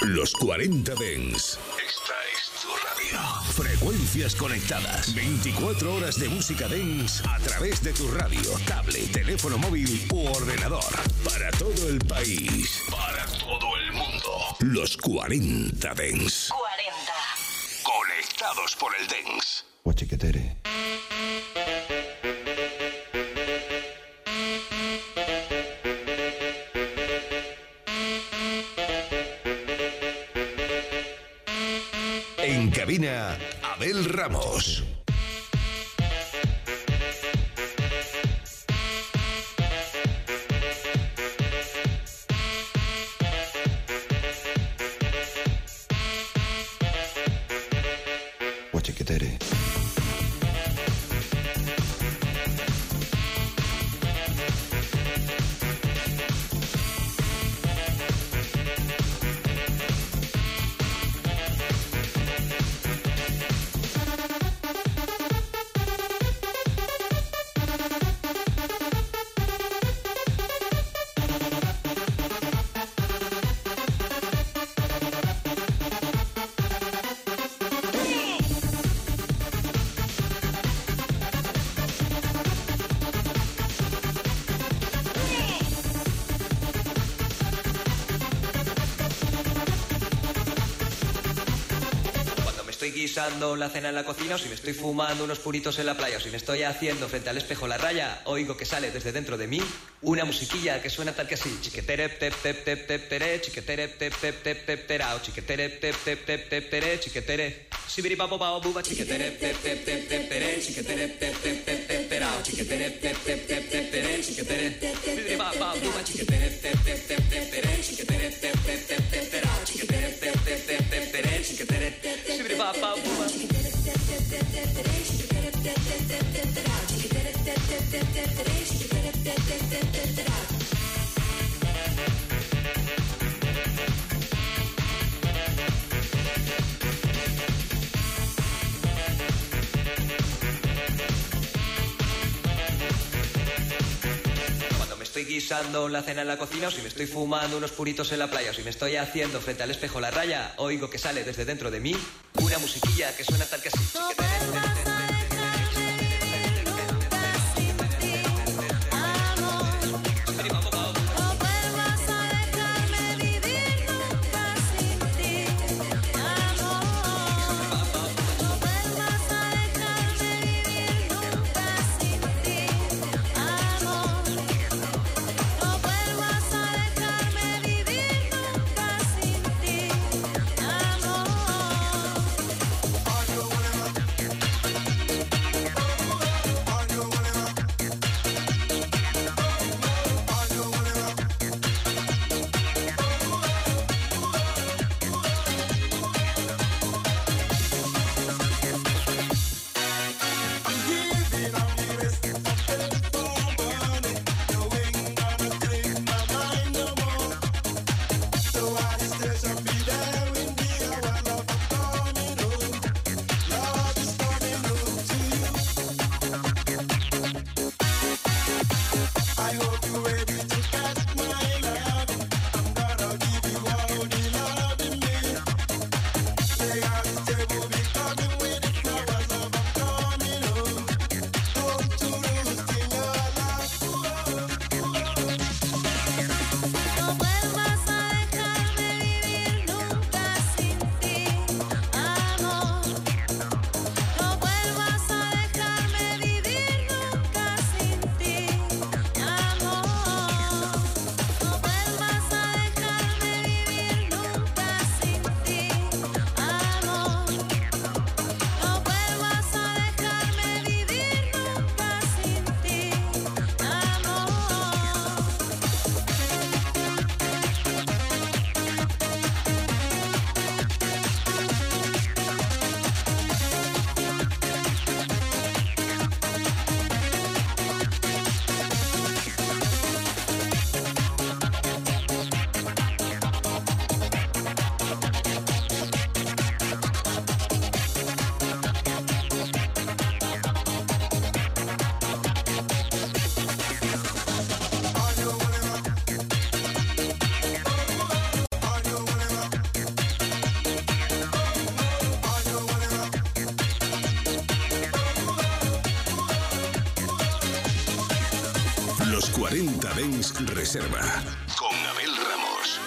Los 40 Dents. Esta es tu radio. Frecuencias conectadas. 24 horas de música dance a través de tu radio, tablet, teléfono móvil u ordenador. Para todo el país. Para todo el mundo. Los 40 Dents. 40. Conectados por el dance. Guachiquetere. En cabina, Abel Ramos. Guachiquetere. Guisando la cena en la cocina, o si me estoy fumando unos puritos en la playa, o si me estoy haciendo frente al espejo la raya, oigo que sale desde dentro de mí una musiquilla que suena tal que así: chiquetere tep tep tep tep tere, chiquetere tep tep tep tep terao, chiquetere tep tep tep tep tere, chiquetere sibiri papo pao buba, chiquetere tep tep tep tep tere, chiquetere tep tep tep tep terao, chiquetere tep tep tep tep tere, chiquetere sibiri pao buba, chiquetere tep tep tep tep tere, chiquetere tep tep tep tep terao, chiquetere tep tep tep tep tere, chiquetere sibiri pao buba. Cuando me estoy guisando la cena en la cocina, o si me estoy fumando unos puritos en la playa, o si me estoy haciendo frente al espejo la raya, oigo que sale desde dentro de mí una musiquilla que suena tal que así: Dance Reserva con Abel Ramos.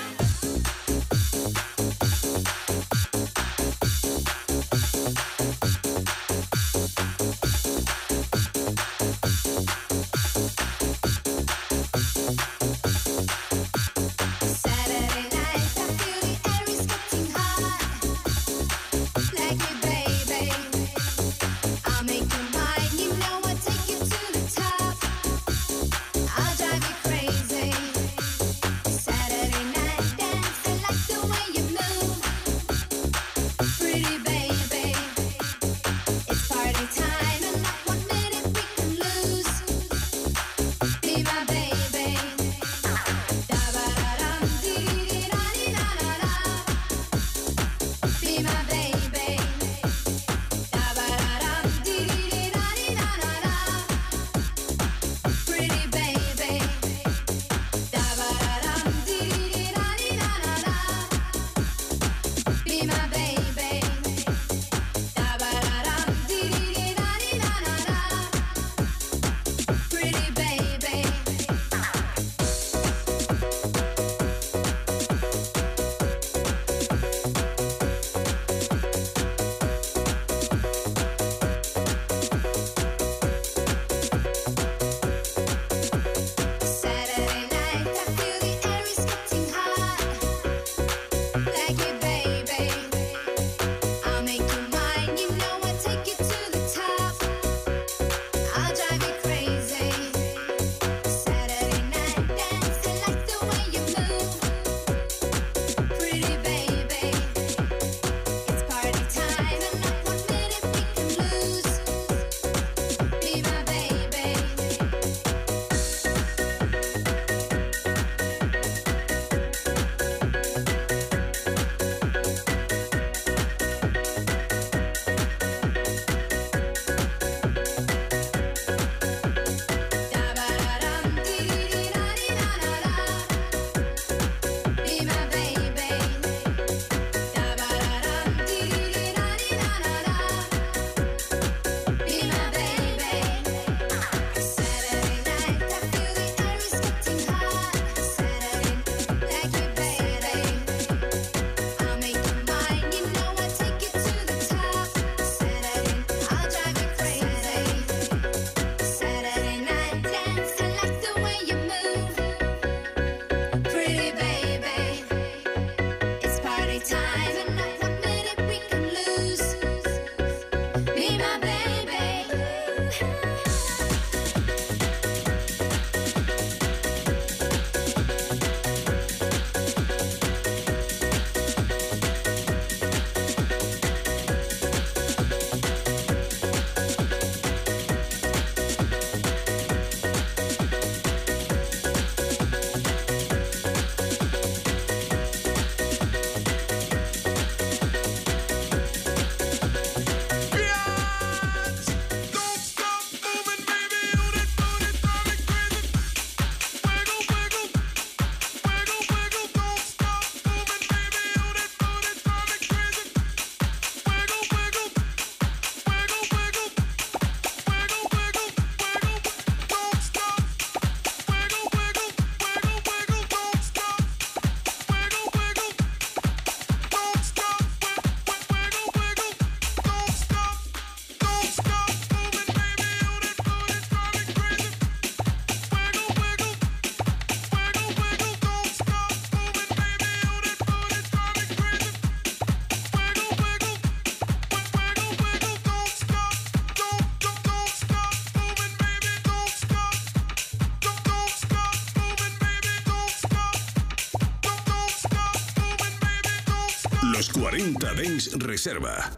Los 40 Dance Reserva.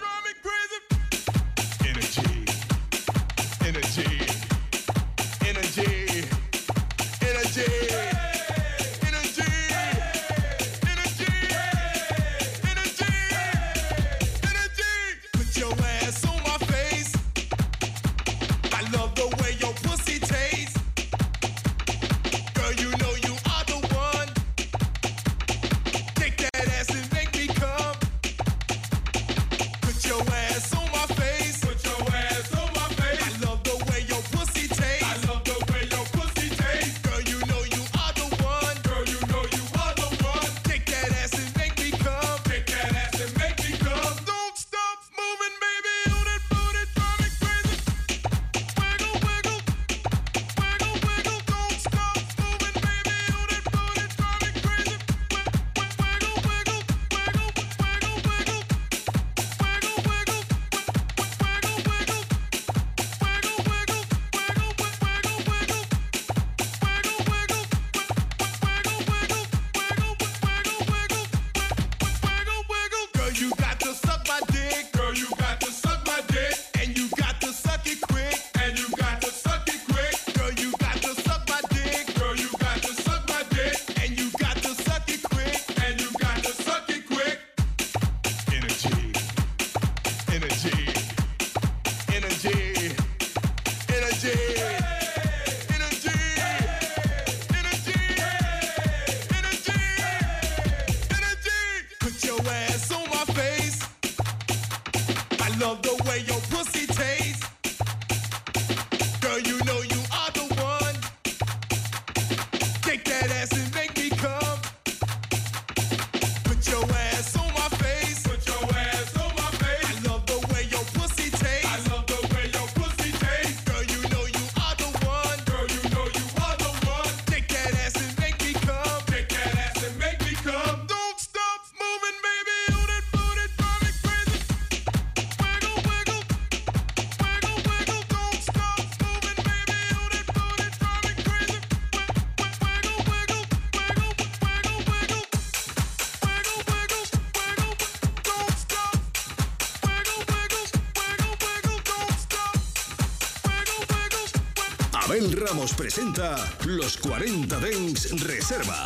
Your ass on my face. Put your ass on my face. I love the way love the way your pussy tastes. Girl, you know you are the one. Take that ass and make me come. Put your ass on my face. Put your ass on my face. I love the way your pussy tastes. I love the way your pussy tastes. Girl, you know you are the one. Girl, you know you are the one. Take that ass and make me come. Take that ass and make me come. Don't stop moving, baby. On that booty, drive me crazy. Wiggle, wiggle. Wiggle, wiggle. Don't stop moving, baby. On that booty, drive me crazy. Wiggle, wiggle. Wiggle, wiggle, wiggle. Wiggle, wiggle. Wiggle, don't stop. Wiggle, wiggle. Wiggle, wiggle. Don't stop. Wiggle, wiggle. Abel Ramos presenta Los 40 Dents Reserva.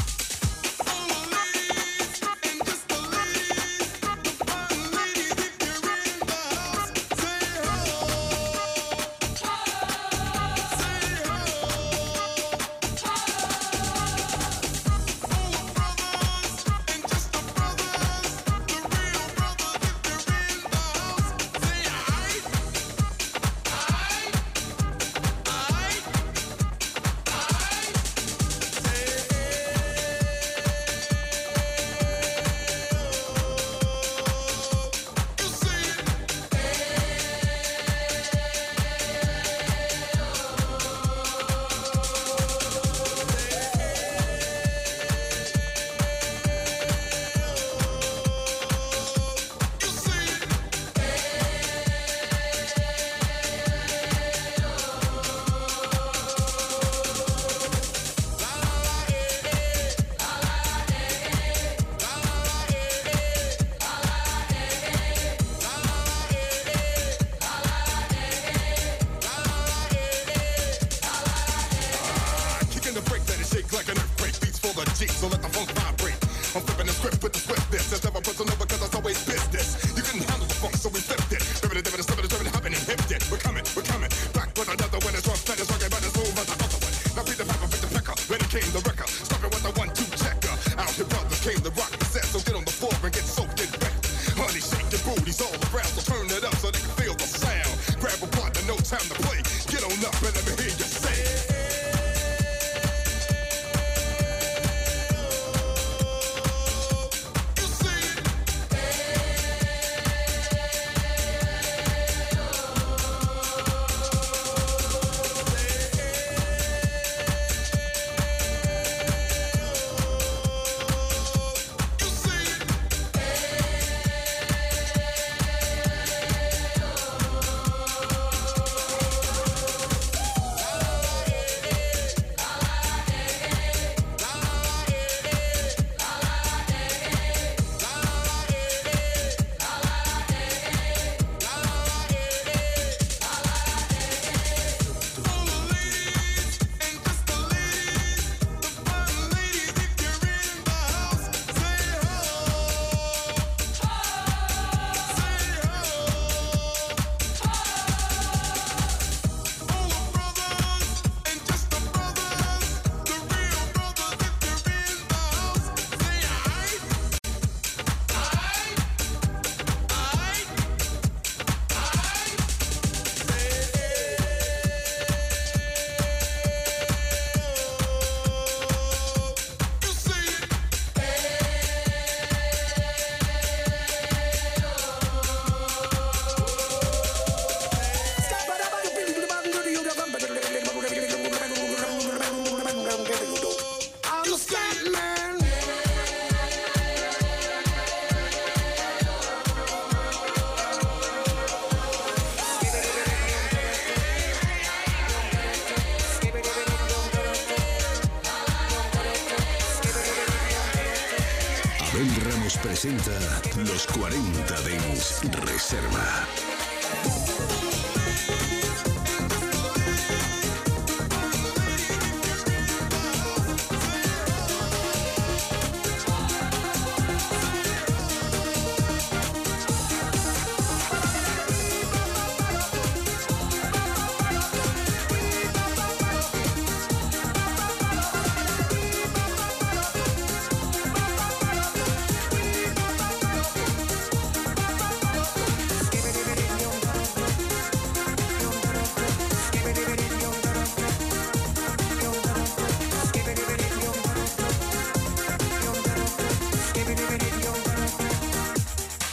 Kicking the brake, let it shake like an earthquake. Beats full of G, so let the funk vibrate. I'm flipping the script with the swiftness. It's never personal because it's always business. You couldn't handle the funk, so we flipped it. Ribbon, dibbon, slipping, driven, hopping, and hipped it. We're coming, back with another one. It's rough, that is rocking, but it's smooth as the other one. Now beat the piper, beat the pecker. When it came the wrecker, stopping with the 1-2 checker. Out here, brothers came the rock set, so get on the floor and get soaked in wet. Honey, shake your booties all around, so turn it up so they can feel the sound. Grab a partner, no time to play. Get on up and let me hear you say. Abel Ramos presenta Los 40 Dents Reserva.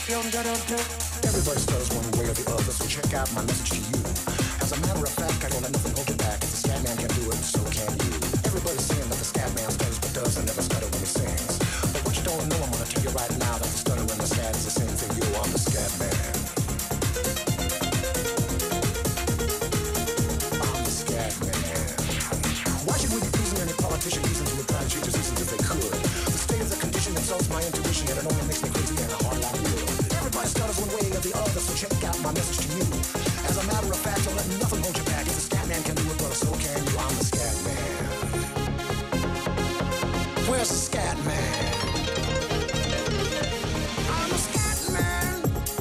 Everybody stutters one way or the other, so check out my message to you. As a matter of fact, I don't let nothing hold you back. If the scat man can do it, so can you. Everybody's saying that the scat man stutters but does and never stutter when he sings. But what you don't know, I'm gonna tell you right now that the stutter and the scat is the same thing. Yo, I'm the scat man. I'm the scat man. Why should we be pleasing any politician reasons who would try to treat diseases if they could? The state of the condition insults my intuition, and it only makes me crazy and a hard like wood. Everybody stutters one way or the other, so check out my message to you. As a matter of fact, don't let nothing hold you back. If the scat man can do it, brother, so can you. I'm the scat man. Where's the scat man? I'm the scat man.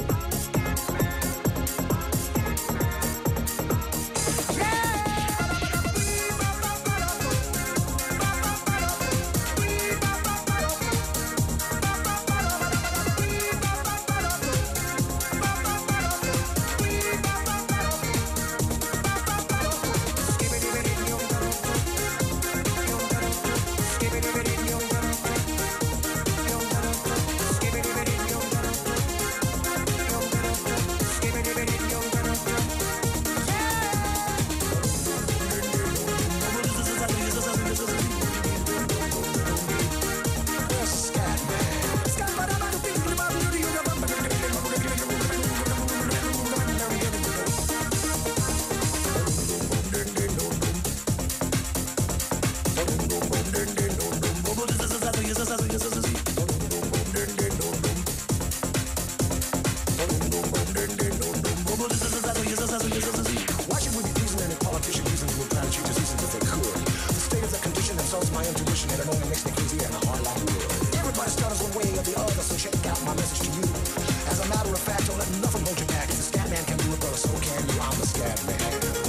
Why should we be pleasing any politician reasons who would try to treat diseases if they could? The state of the condition insults my intuition, and it only makes me crazy and a hard like wood. Everybody stutters one way or the other, so check out my message to you. As a matter of fact, don't let nothing hold you back. If the scat man can do it, brother, so can you. I'm the scat man.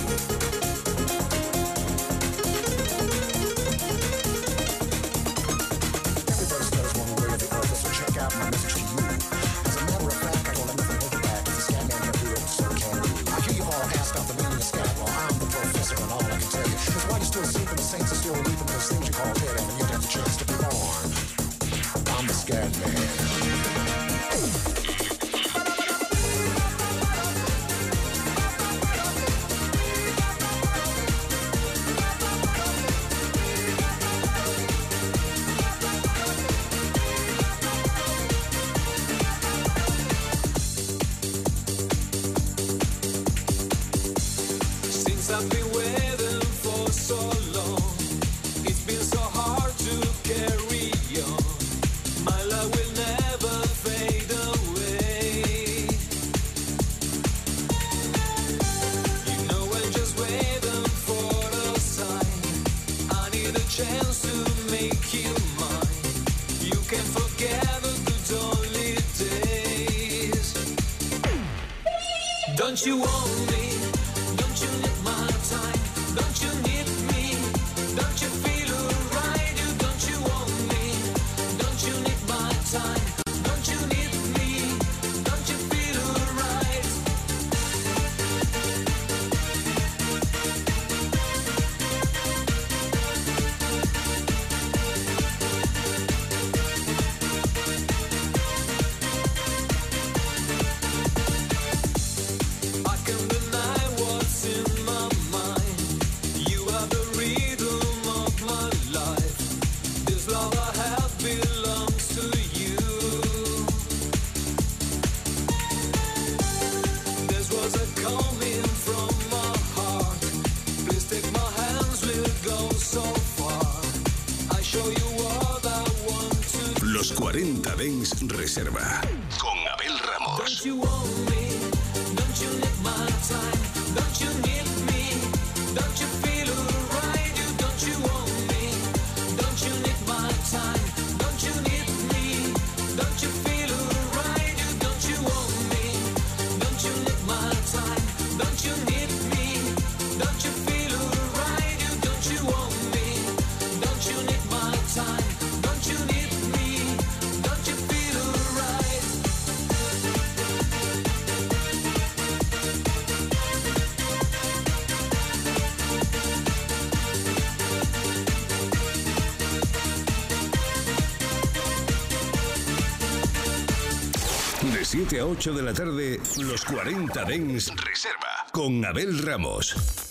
Everybody stutters one way or the other, so check out my message to you. As a matter of fact, I don't let nothing hold you back. If the scat man can do it, so can you. I hear you all ask out the meaning of scat. Well, I'm the professor, and all I can tell you is why you're still sleeping, the saints are still reaping those things you call dead, and you get the chance to be born. I'm the scat man. Since I've been waiting for so long, it's been so hard to carry on. My love will never fade away. You know I'm just waiting for a sign. I need a chance to make you mine. You can forget the good old days. Don't you want me? Don't you need my time? Don't you need me? Don't you feel alright? Don't you want me? Don't you need my time? Don't you need me? Don't you feel alright? I can't deny what's in my mind. You are the rhythm of my life. This love I have belongs to you. This was a coming from my heart. Please take my hands, we'll go so far. I show you what I want to. Los 40 Dance Reserva con Abel Ramos. Don't you want me? Don't you need my time? Don't you need me? Don't you feel alright? Don't you want me? Don't you need my time? Don't you need me? Don't you feel alright? Don't you want me? Don't you need my time? Don't you need me? Don't you feel alright? Don't you want me? Don't you need my time? Don't you need me? Don't you feel alright? De 7 a 8 de la tarde, los 40 Dents Reserva con Abel Ramos.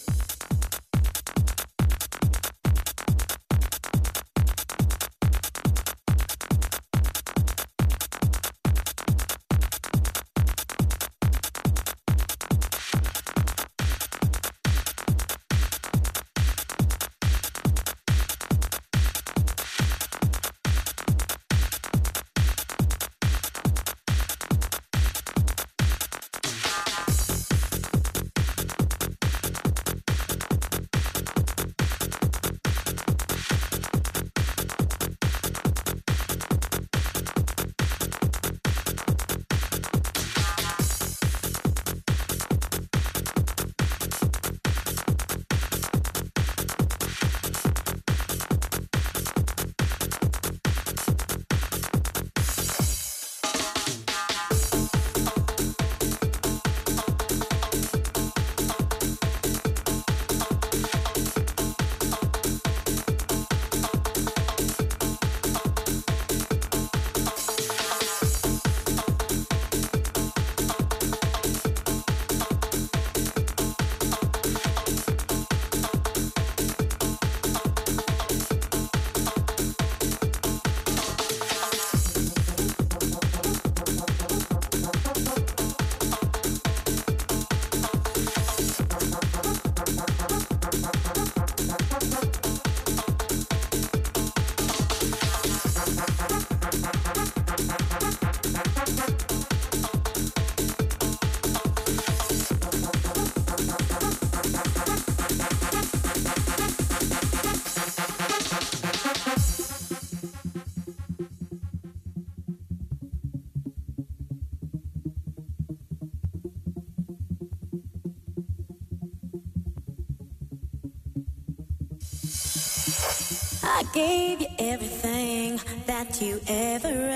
I gave you everything that you ever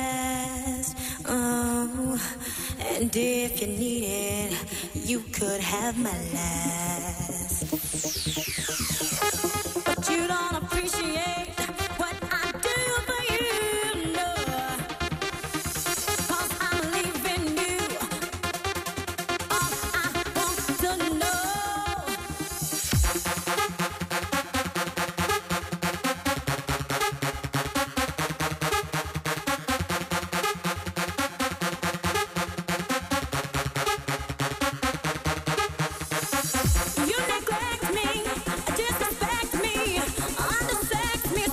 asked. Oh, and if you need it, you could have my last. But you don't appreciate what I do for you, no. 'Cause I'm leaving you. All I want to know. You neglect me, disrespect me, undersect me.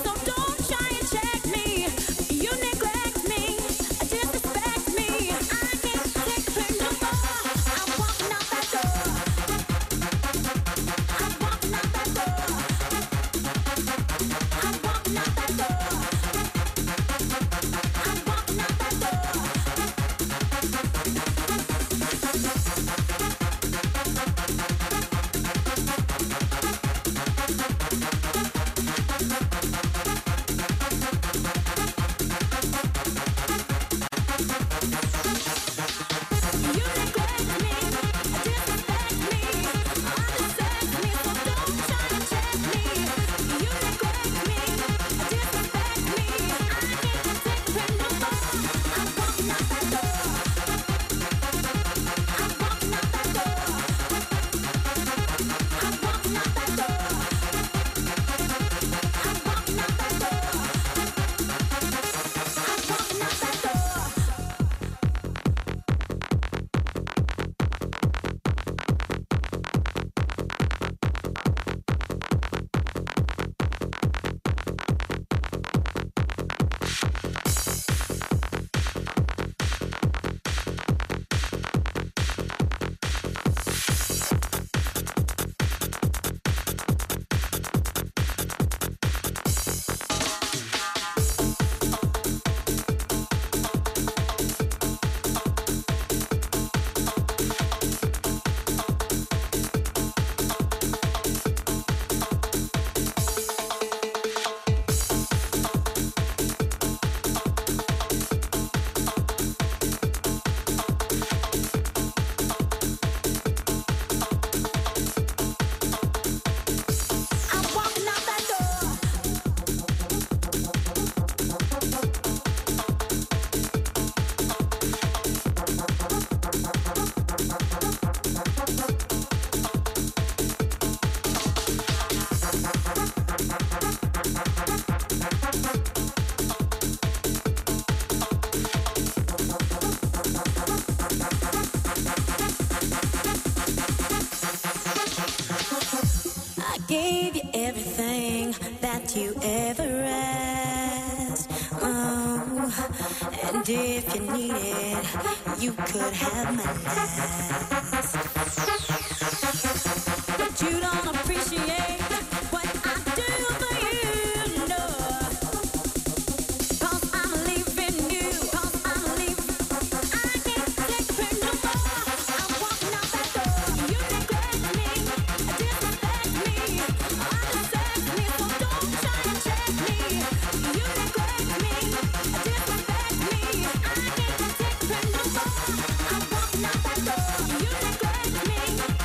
ever asked. Oh, and if you need it, you could have my last. But you don't appreciate what I do for you, no. 'Cause I'm leaving you, 'cause I'm leaving. I can't take her no more. I'm walking out that door. You neglect me, disrespect me, understand me, so don't try to check me. You neglect me, disrespect me. I can't take her no more. I'm walking out that door. You neglect me,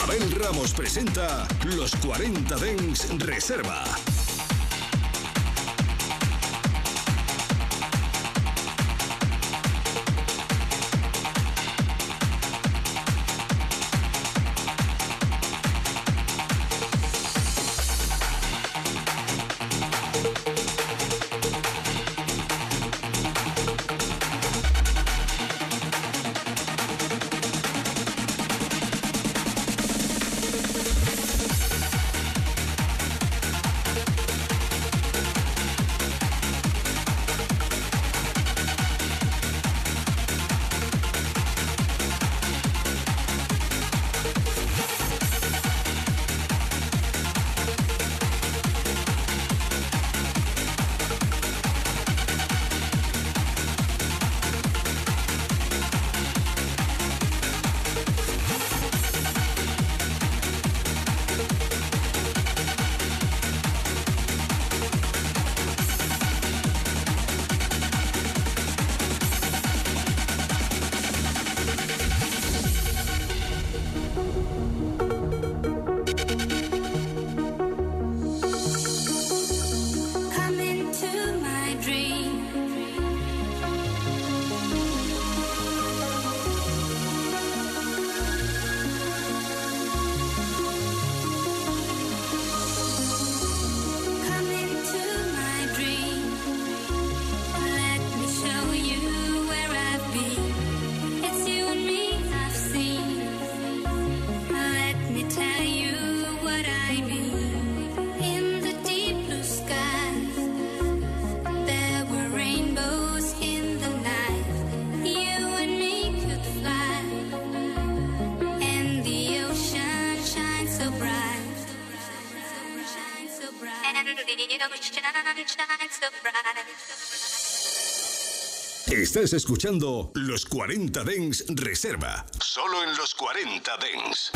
Abel Ramos presenta Los 40 Dents Reserva. Estás escuchando Los 40 Dents Reserva. Solo en Los 40 Dents.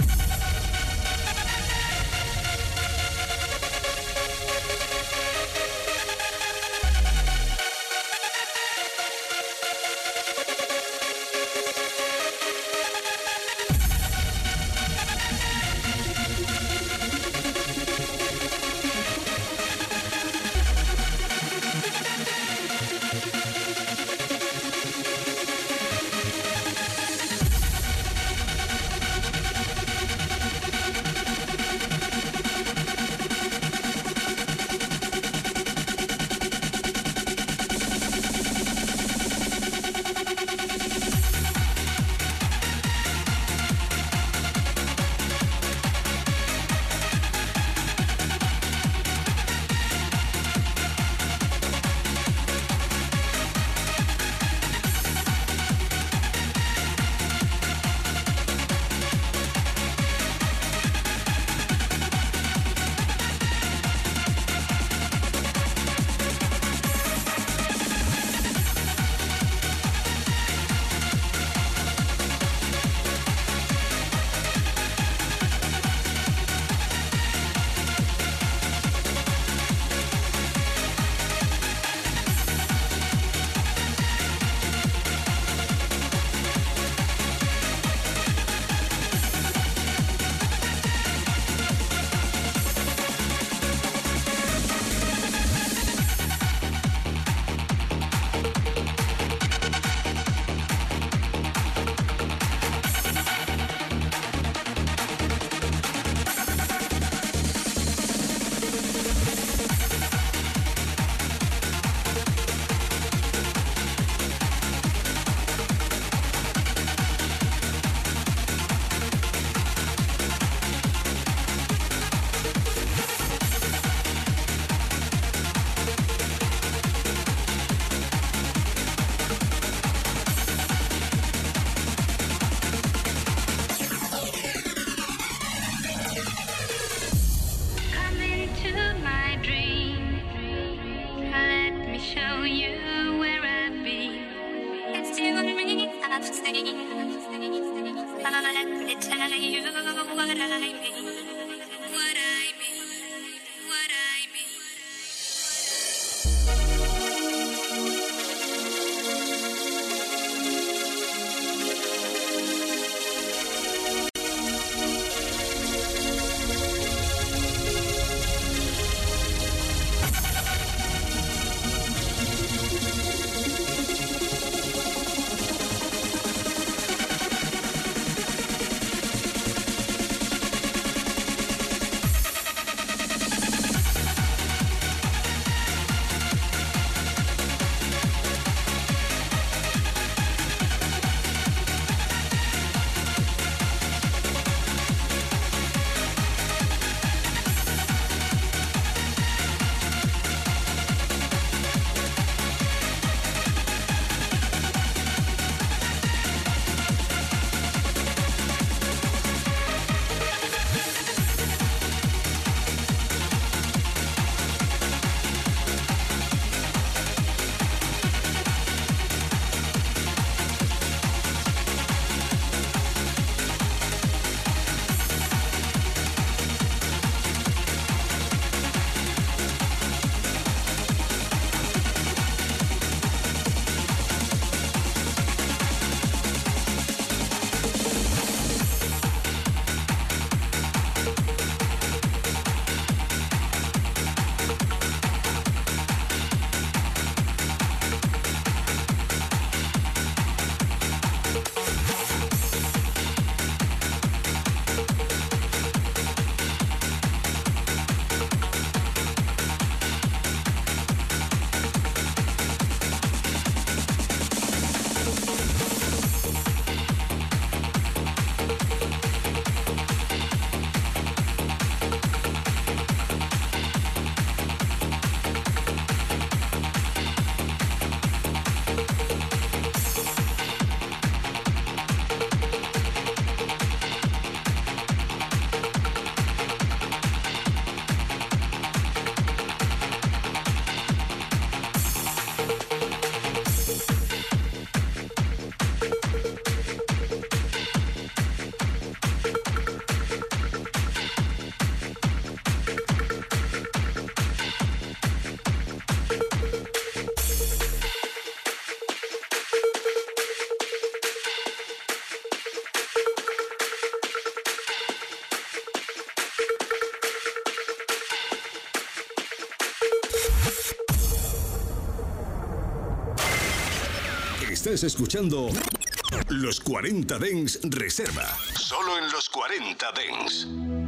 Estás escuchando Los 40 Dents Reserva. Solo en Los 40 Dents.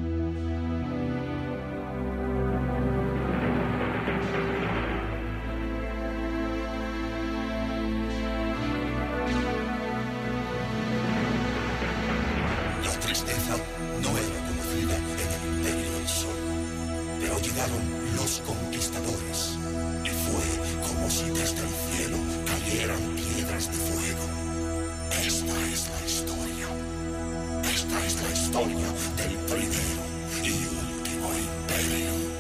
La tristeza no era conocida en el Imperio del Sol, pero llegaron los conquistadores y fue como si desde el cielo cayeran piedras de fuego. Esta es la historia. Esta es la historia del primero y último imperio.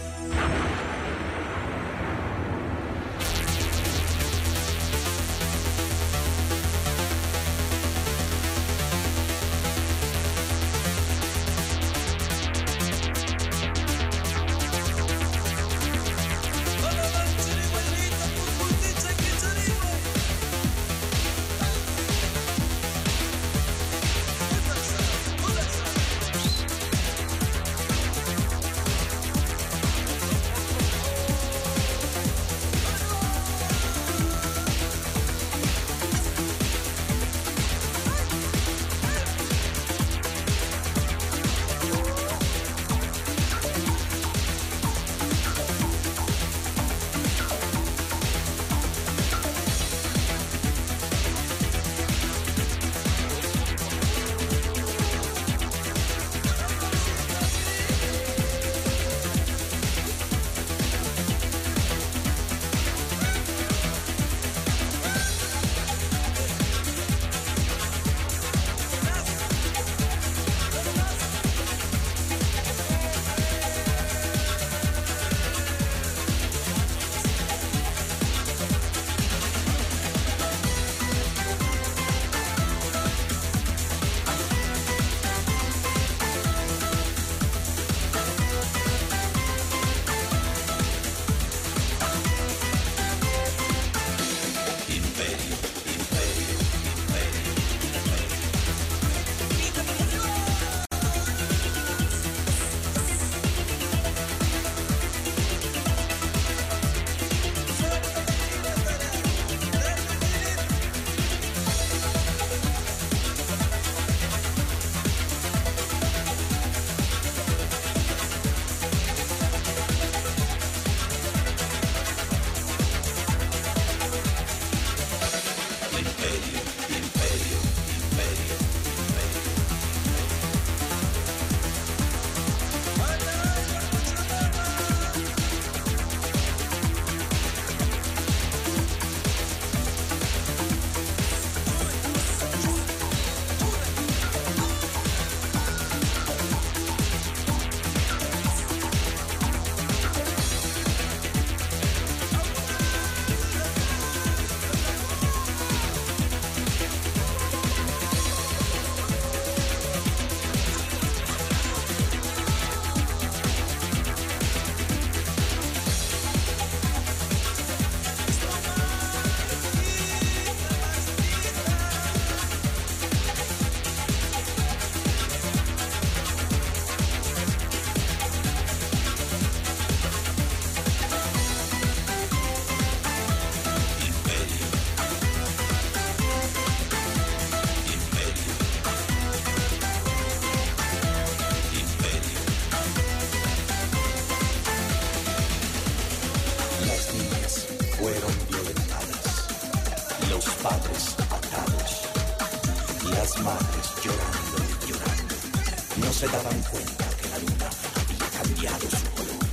Se daban cuenta que la luna había cambiado su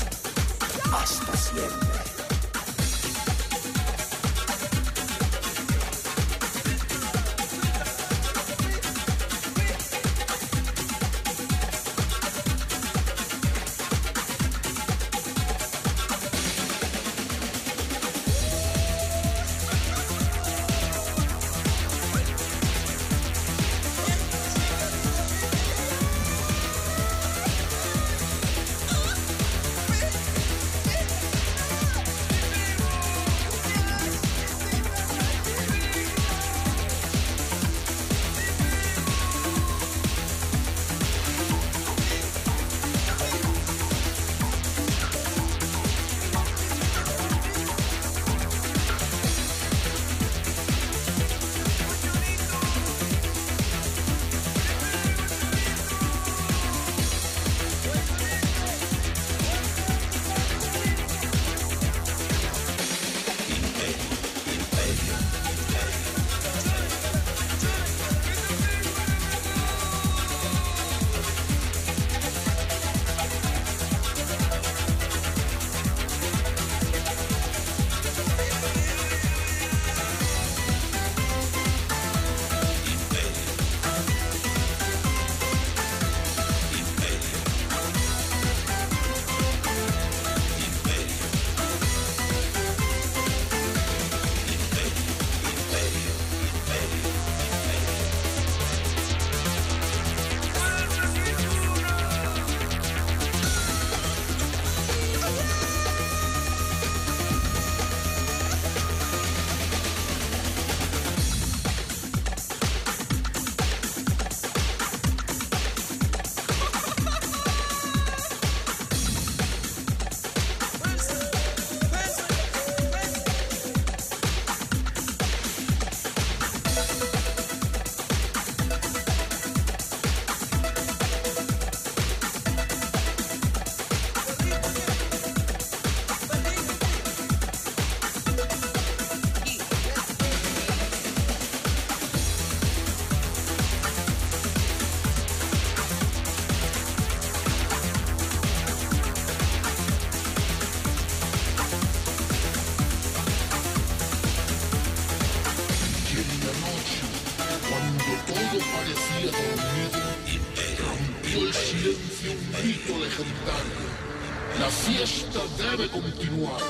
color. Hasta siempre. grito legendario. La fiesta debe continuar.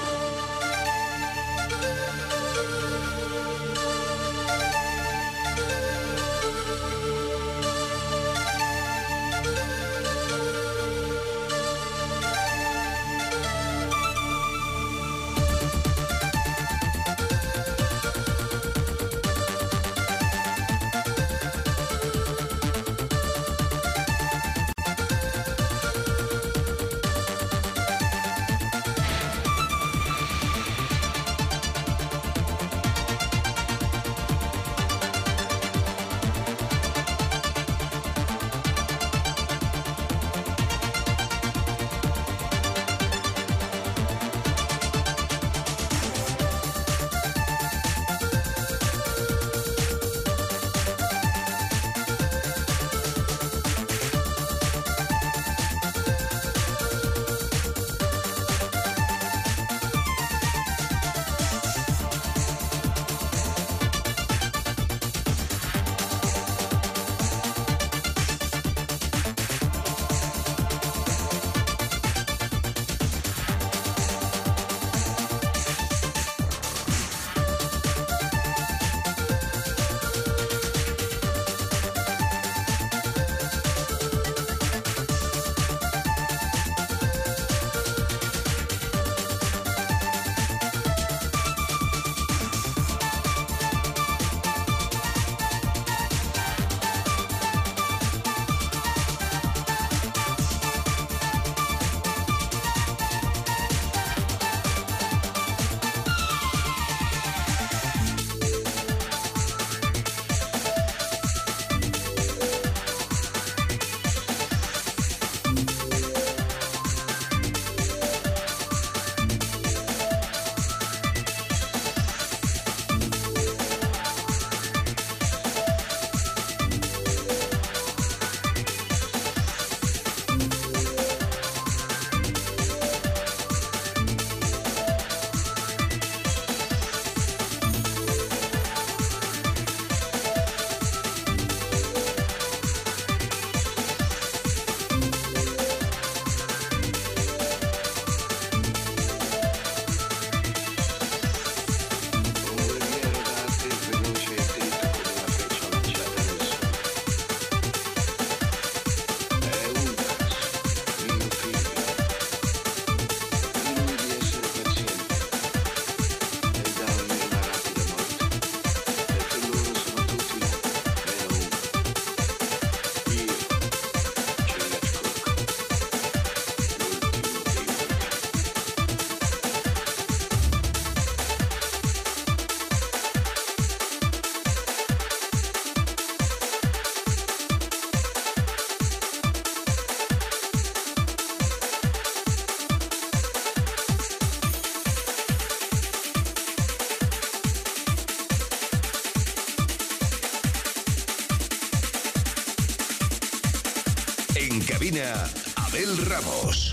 En cabina, Abel Ramos.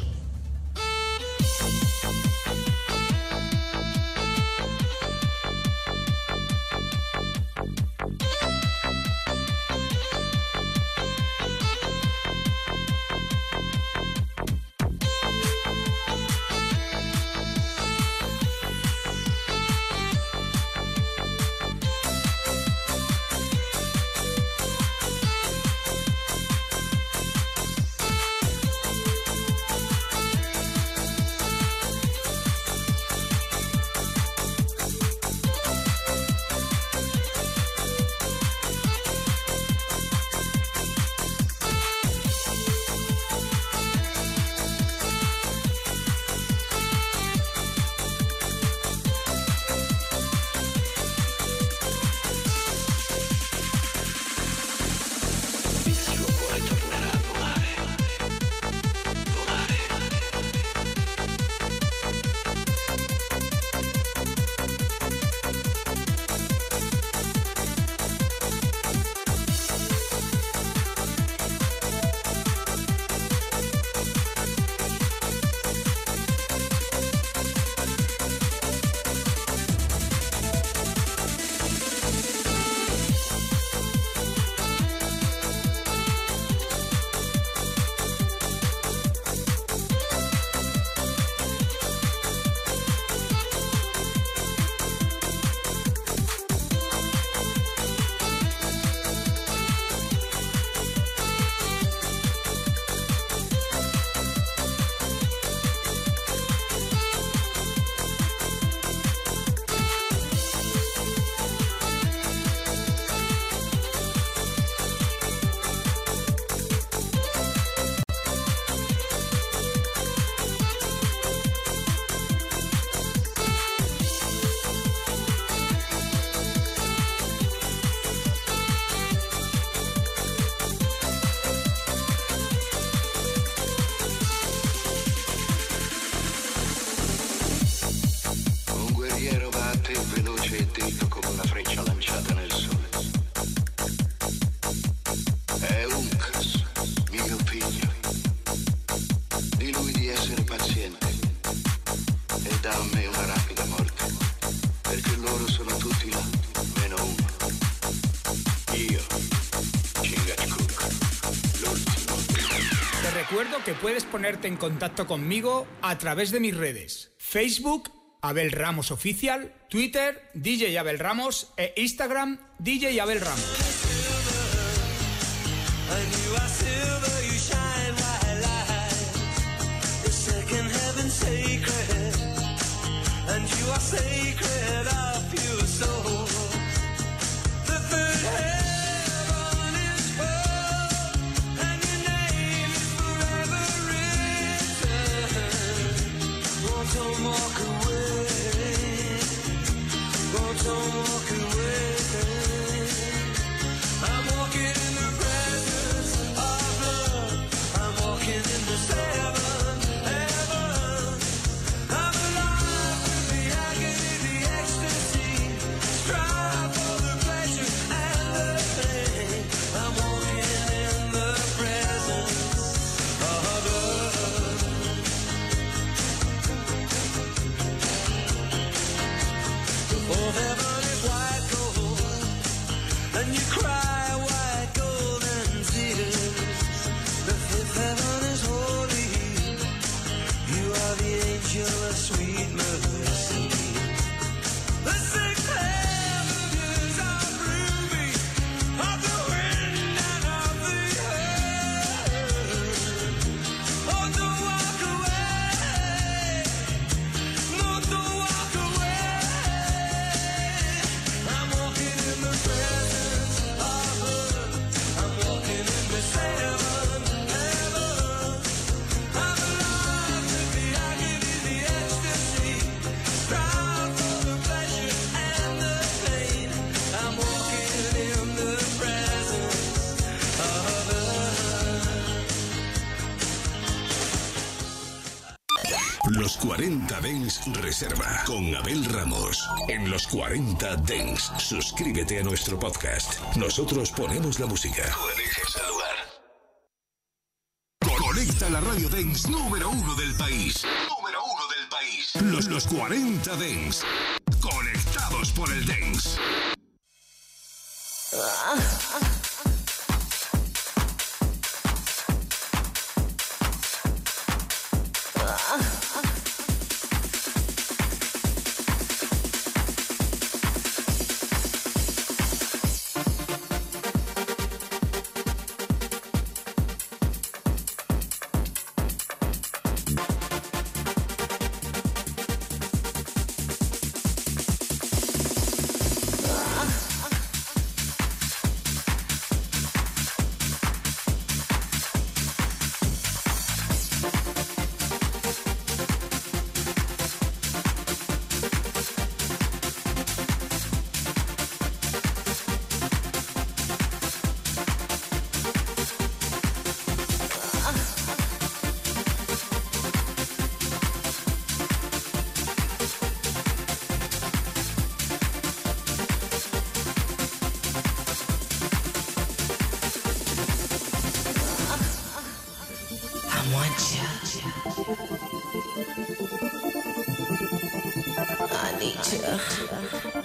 Te recuerdo que puedes ponerte en contacto conmigo a través de mis redes: Facebook, Abel Ramos Oficial, Twitter, DJ Abel Ramos e Instagram, DJ Abel Ramos. Los 40 Dance Reserva con Abel Ramos. En Los 40 Dance, suscríbete a nuestro podcast. Nosotros ponemos la música. Tú eliges el lugar. Conecta la radio dance número 1 del país. Número 1 del país. Los 40 Dance. Conectados por el dance. I need you.